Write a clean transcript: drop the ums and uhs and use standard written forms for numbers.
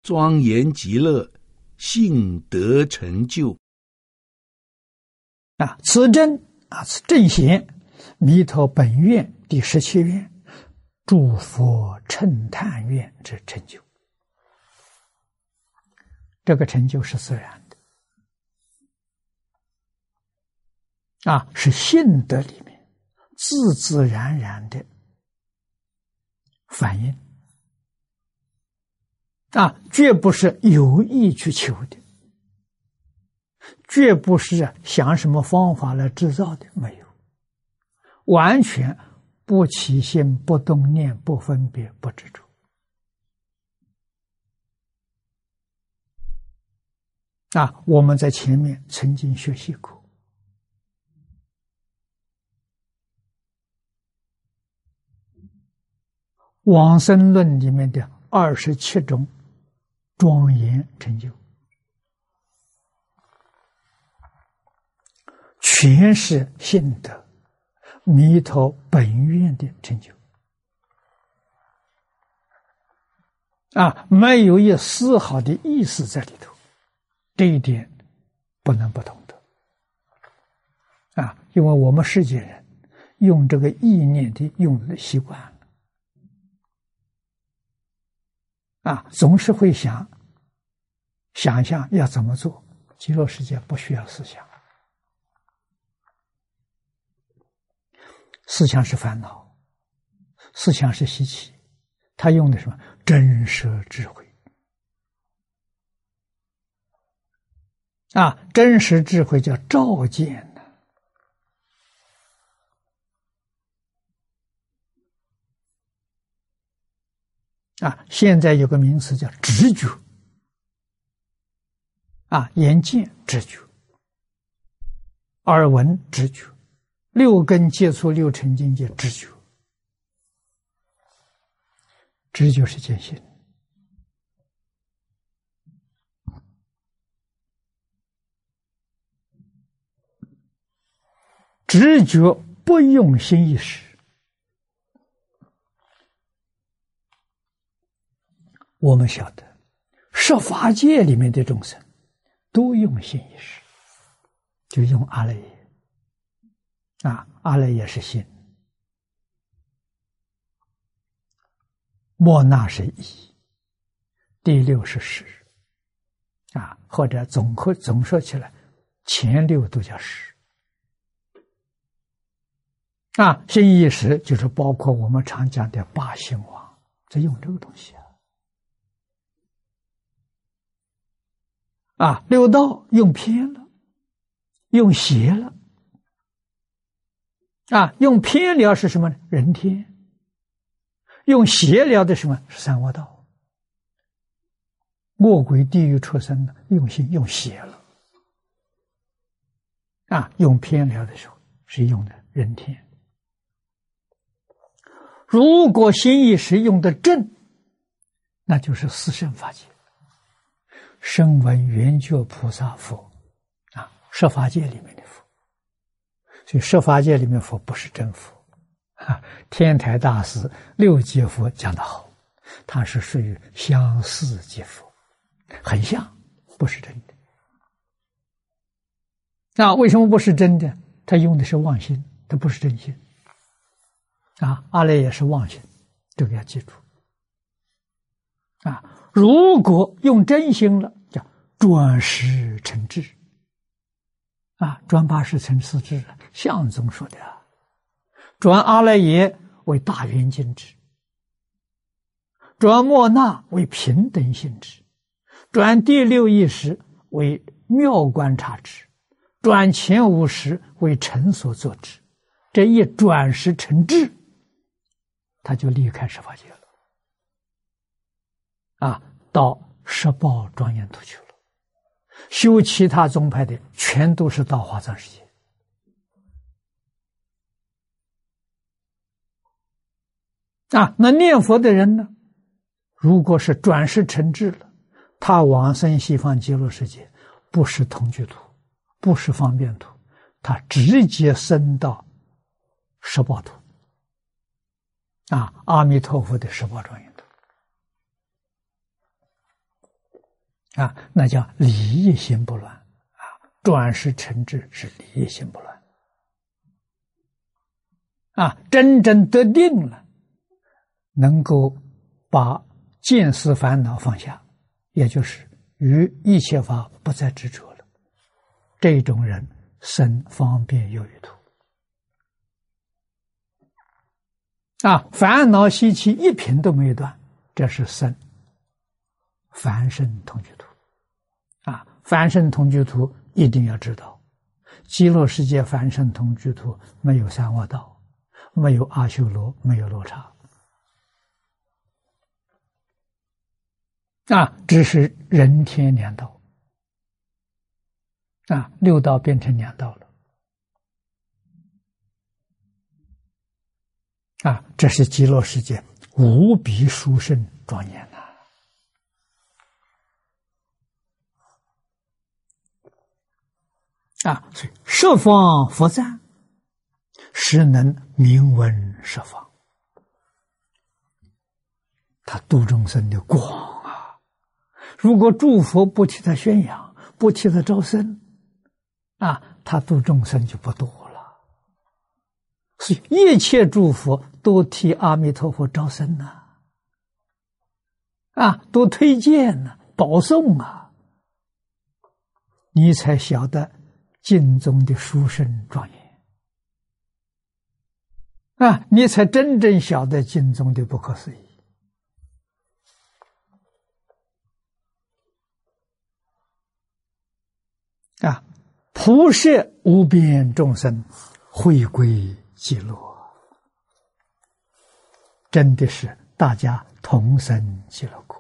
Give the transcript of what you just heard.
庄严极乐，性得成就。 此正此正贤，弥陀本愿第17愿，诸佛称叹愿之成就。这个成就是自然的，是性德里面自自然然的反应，绝不是有意去求的，绝不是想什么方法来制造的，没有，完全不起心、不动念、不分别、不执着。我们在前面曾经学习过，往生论里面的27种庄严成就，全是性德弥陀本愿的成就，没有一丝毫的意思在里头，这一点不能不懂得因为我们世间人用这个意念的用的习惯了，总是会想象要怎么做，极乐世界不需要思想，思想是烦恼，思想是习气，他用的什么真实智慧真实智慧叫照见现在有个名词叫直觉眼见直觉，耳闻直觉，六根接触六尘境界直觉，直觉是见性，直觉不用心意识。我们晓得十法界里面的众生都用心意识，就用阿赖耶阿赖耶是心，末那是意，第六是识或者总说起来前六都叫识心意识就是包括我们常讲的八心王，在用这个东西六道用偏了，用邪了用偏了是什么呢？人天。用邪了的什么？是三恶道。恶鬼地狱畜生呢，用心用邪了用偏了的时候是用的人天。如果心意识用的正，那就是四圣法界，声闻缘觉菩萨佛十法界里面的佛。所以十法界里面佛不是真佛天台大师六界佛讲得好，他是属于相似界佛，很像，不是真的。为什么不是真的？他用的是妄心，他不是真心阿赖耶是妄心，这个要记住如果用真心了，叫转识成智转八识成四智，相宗说的转阿赖耶为大圆镜智，转末那为平等性智，转第六意识为妙观察智，转前五识为成所作智，这一转识成智，他就离开十法界了到十报庄严土去了。修其他宗派的全都是到华藏世界那念佛的人呢，如果是转世成智了，他往生西方极乐世界不是同居土，不是方便土，他直接升到十报土阿弥陀佛的十报庄严土那叫理业心不乱转识成智是理业心不乱真正得定了，能够把见思烦恼放下，也就是于一切法不再执着了，这种人生方便有余土烦恼习气一品都没有断，这是生凡圣同居土凡圣同居土一定要知道，极乐世界凡圣同居土没有三恶道，没有阿修罗，没有罗刹只是人天两道六道变成两道了这是极乐世界无比殊胜庄严所以十方佛赞，实能名闻十方，他度众生的广如果诸佛不替他宣扬，不替他招生他度众生就不多了。所以一切诸佛都替阿弥陀佛招生都推荐保送你才晓得经中的殊胜庄严你才真正晓得经中的不可思议普摄无边众生回归极乐，真的是大家同生极乐国。